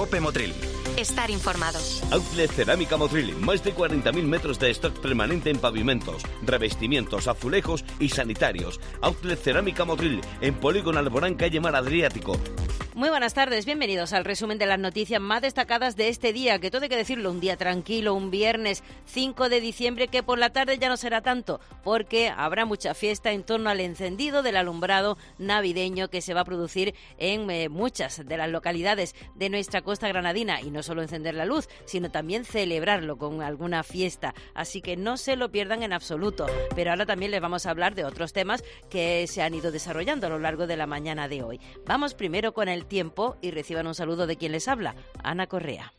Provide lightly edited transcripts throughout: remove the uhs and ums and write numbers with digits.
COPE Motril. Estar informado. Outlet Cerámica Motril, más de 40.000 metros de stock permanente en pavimentos, revestimientos, azulejos y sanitarios. Outlet Cerámica Motril, en Polígono Alborán, calle Mar Adriático. Muy buenas tardes, bienvenidos al resumen de las noticias más destacadas de este día, que todo hay que decirlo, un día tranquilo, un viernes 5 de diciembre, que por la tarde ya no será tanto, porque habrá mucha fiesta en torno al encendido del alumbrado navideño que se va a producir en muchas de las localidades de nuestra costa granadina, y no solo encender la luz, sino también celebrarlo con alguna fiesta, así que no se lo pierdan en absoluto. Pero ahora también les vamos a hablar de otros temas que se han ido desarrollando a lo largo de la mañana de hoy. Vamos primero con el tiempo y reciban un saludo de quien les habla, Ana Correa.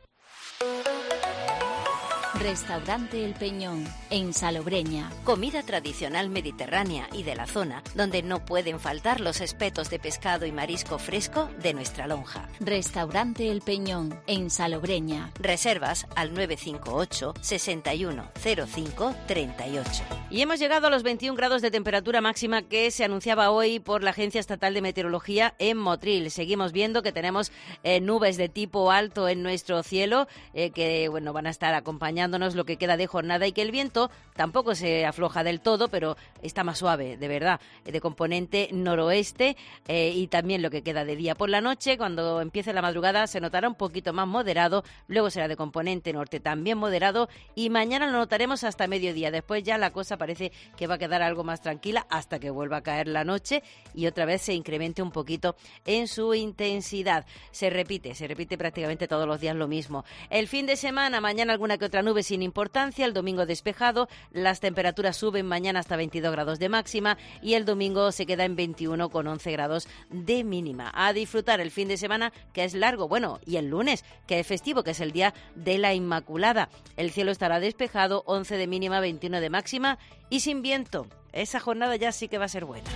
Restaurante El Peñón, en Salobreña. Comida tradicional mediterránea y de la zona, donde no pueden faltar los espetos de pescado y marisco fresco de nuestra lonja. Restaurante El Peñón, en Salobreña. Reservas al 958 61 05 38. Y hemos llegado a los 21 grados de temperatura máxima que se anunciaba hoy por la Agencia Estatal de Meteorología en Motril. Seguimos viendo que tenemos nubes de tipo alto en nuestro cielo, que van a estar acompañándonos lo que queda de jornada, y que el viento tampoco se afloja del todo, pero está más suave, de verdad, de componente noroeste, y también lo que queda de día. Por la noche, cuando empiece la madrugada, se notará un poquito más moderado, luego será de componente norte también moderado, y mañana lo notaremos hasta mediodía. Después ya la cosa parece que va a quedar algo más tranquila hasta que vuelva a caer la noche y otra vez se incremente un poquito en su intensidad. Se repite prácticamente todos los días lo mismo. El fin de semana, mañana alguna que otra nube sin importancia, el domingo despejado, las temperaturas suben mañana hasta 22 grados de máxima y el domingo se queda en 21 con 11 grados de mínima. A disfrutar el fin de semana, que es largo, y el lunes, que es festivo, que es el día de la Inmaculada. El cielo estará despejado, 11 de mínima, 21 de máxima y sin viento. Esa jornada ya sí que va a ser buena.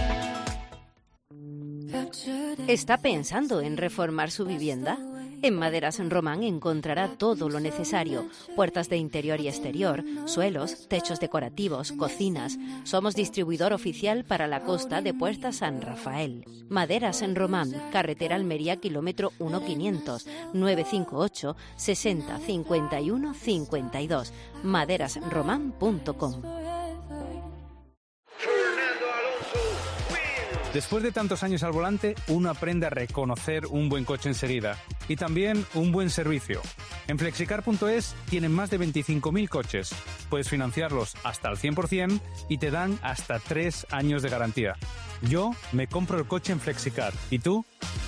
¿Está pensando en reformar su vivienda? En Maderas Román encontrará todo lo necesario: puertas de interior y exterior, suelos, techos decorativos, cocinas. Somos distribuidor oficial para la costa de Puertas San Rafael. Maderas Román, carretera Almería, kilómetro 1500, 958 60 51 52. maderasromán.com. Después de tantos años al volante, uno aprende a reconocer un buen coche enseguida y también un buen servicio. En Flexicar.es tienen más de 25.000 coches. Puedes financiarlos hasta al 100% y te dan hasta 3 años de garantía. Yo me compro el coche en Flexicar. ¿Y tú?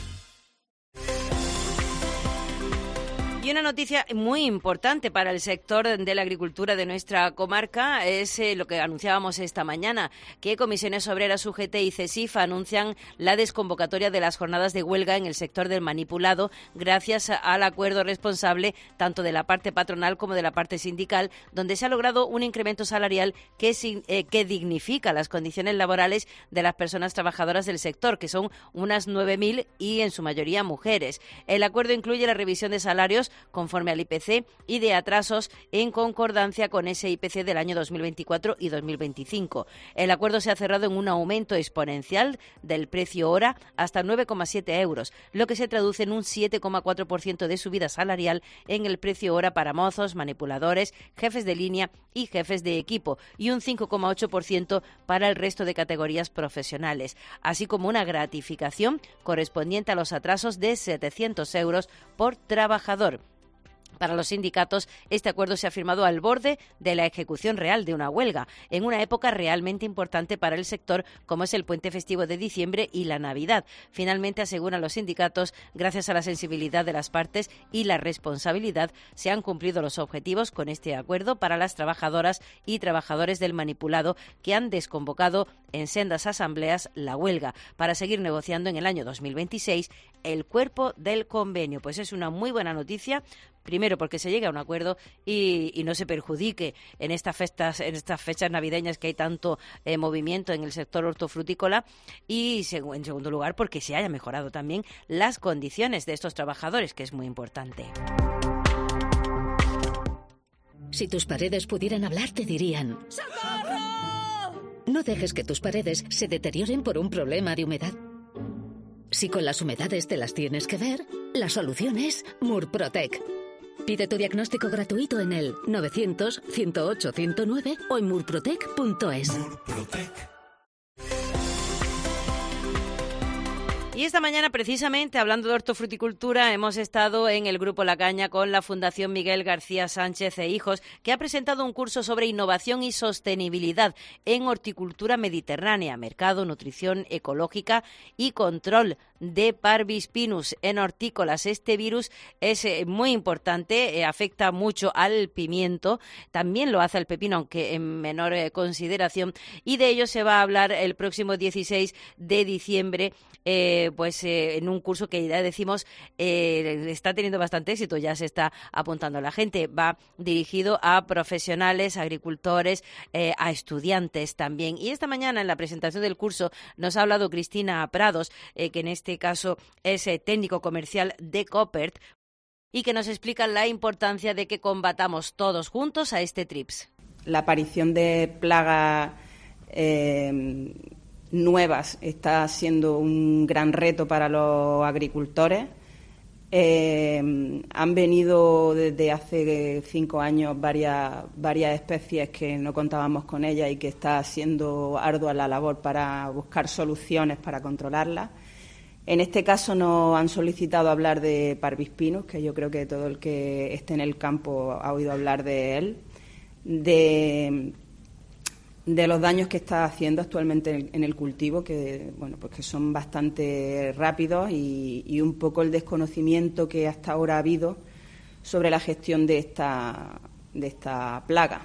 Y una noticia muy importante para el sector de la agricultura de nuestra comarca es lo que anunciábamos esta mañana, que Comisiones Obreras, UGT y CESIF anuncian la desconvocatoria de las jornadas de huelga en el sector del manipulado gracias al acuerdo responsable tanto de la parte patronal como de la parte sindical, donde se ha logrado un incremento salarial que dignifica las condiciones laborales de las personas trabajadoras del sector, que son unas 9.000 y en su mayoría mujeres. El acuerdo incluye la revisión de salarios conforme al IPC y de atrasos en concordancia con ese IPC del año 2024 y 2025. El acuerdo se ha cerrado en un aumento exponencial del precio hora hasta 9,7 euros, lo que se traduce en un 7,4% de subida salarial en el precio hora para mozos, manipuladores, jefes de línea y jefes de equipo, y un 5,8% para el resto de categorías profesionales, así como una gratificación correspondiente a los atrasos de 700 euros por trabajador. Para los sindicatos, este acuerdo se ha firmado al borde de la ejecución real de una huelga, en una época realmente importante para el sector, como es el puente festivo de diciembre y la Navidad. Finalmente, aseguran los sindicatos, gracias a la sensibilidad de las partes y la responsabilidad, se han cumplido los objetivos con este acuerdo para las trabajadoras y trabajadores del manipulado, que han desconvocado en sendas asambleas la huelga para seguir negociando en el año 2026 el cuerpo del convenio. Pues es una muy buena noticia. Primero, porque se llega a un acuerdo y no se perjudique en estas fechas navideñas que hay tanto movimiento en el sector hortofrutícola, y en segundo lugar, porque se haya mejorado también las condiciones de estos trabajadores, que es muy importante. Si tus paredes pudieran hablar, te dirían: ¡socorro! No dejes que tus paredes se deterioren por un problema de humedad. Si con las humedades te las tienes que ver, La solución es Murprotec. Pide tu diagnóstico gratuito en el 900-108-109 o en murprotec.es. Y esta mañana, precisamente, hablando de hortofruticultura, hemos estado en el Grupo La Caña con la Fundación Miguel García Sánchez e Hijos, que ha presentado un curso sobre innovación y sostenibilidad en horticultura mediterránea, mercado, nutrición ecológica y control de Parvis pinus en hortícolas. Este virus es muy importante, afecta mucho al pimiento, también lo hace al pepino, aunque en menor consideración, y de ello se va a hablar el próximo 16 de diciembre, en un curso que ya decimos está teniendo bastante éxito, ya se está apuntando la gente. Va dirigido a profesionales, agricultores, a estudiantes también. Y esta mañana en la presentación del curso nos ha hablado Cristina Prados, que en este caso es técnico comercial de Coppert, y que nos explica la importancia de que combatamos todos juntos a este TRIPS. La aparición de plagas nuevas está siendo un gran reto para los agricultores. Han venido desde hace 5 años varias especies que no contábamos con ellas y que está siendo ardua la labor para buscar soluciones para controlarlas. En este caso nos han solicitado hablar de Parvis pinus, que yo creo que todo el que esté en el campo ha oído hablar de él, de los daños que está haciendo actualmente en el cultivo, que que son bastante rápidos, y un poco el desconocimiento que hasta ahora ha habido sobre la gestión de esta plaga.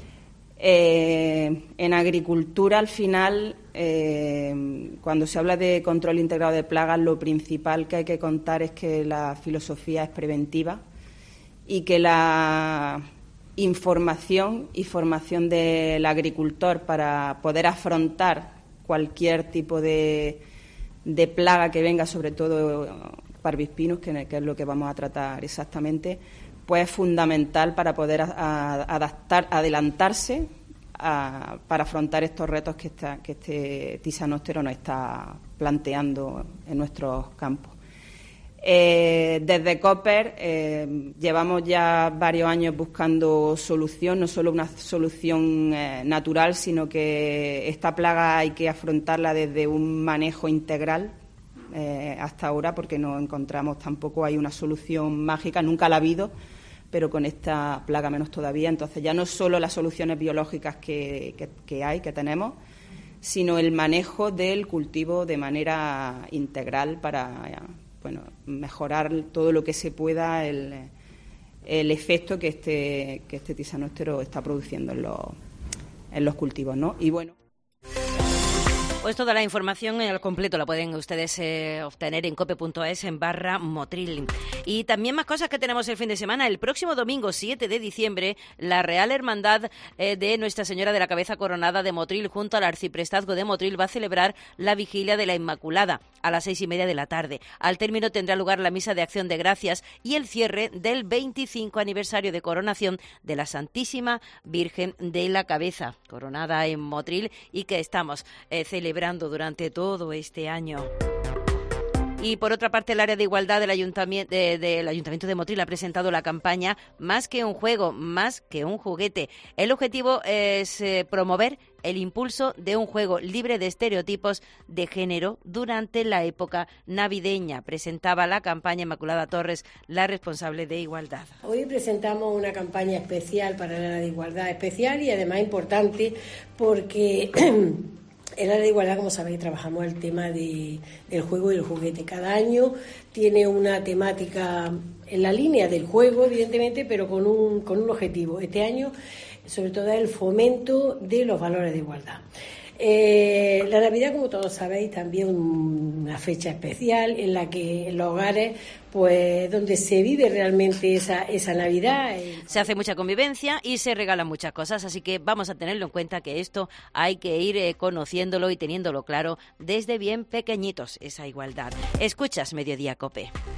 En agricultura, al final, cuando se habla de control integrado de plagas, lo principal que hay que contar es que la filosofía es preventiva y que la información y formación del agricultor para poder afrontar cualquier tipo de plaga que venga, sobre todo Parvis pinus, que es lo que vamos a tratar exactamente, pues es fundamental para poder adelantarse para afrontar estos retos que este tisanóstero nos está planteando en nuestros campos. Desde Coppert llevamos ya varios años buscando solución, no solo una solución natural, sino que esta plaga hay que afrontarla desde un manejo integral hasta ahora, porque no encontramos tampoco, hay una solución mágica, nunca la ha habido, pero con esta plaga menos todavía. Entonces ya no solo las soluciones biológicas que tenemos, sino el manejo del cultivo de manera integral para mejorar todo lo que se pueda el efecto que este tisanóstero está produciendo en los cultivos, ¿no? Y bueno, pues toda la información al completo la pueden ustedes obtener en cope.es/Motril. Y también más cosas que tenemos el fin de semana. El próximo domingo 7 de diciembre, la Real Hermandad de Nuestra Señora de la Cabeza Coronada de Motril, junto al Arciprestazgo de Motril, va a celebrar la Vigilia de la Inmaculada a las 6:30 de la tarde. Al término tendrá lugar la Misa de Acción de Gracias y el cierre del 25 aniversario de coronación de la Santísima Virgen de la Cabeza Coronada en Motril, y que estamos celebrando durante todo este año. Y por otra parte, el área de igualdad del Ayuntamiento de Motril ha presentado la campaña Más que un juego, más que un juguete. El objetivo es promover el impulso de un juego libre de estereotipos de género durante la época navideña. Presentaba la campaña Inmaculada Torres, la responsable de igualdad. Hoy presentamos una campaña especial para el área de igualdad, especial y además importante porque el área de igualdad, como sabéis, trabajamos el tema del juego y el juguete. Cada año tiene una temática en la línea del juego, evidentemente, pero con un objetivo. Este año, sobre todo, es el fomento de los valores de igualdad. La Navidad, como todos sabéis, también una fecha especial en la que en los hogares, pues donde se vive realmente esa Navidad. Se hace mucha convivencia y se regalan muchas cosas, así que vamos a tenerlo en cuenta, que esto hay que ir conociéndolo y teniéndolo claro desde bien pequeñitos, esa igualdad. Escuchas Mediodía Cope.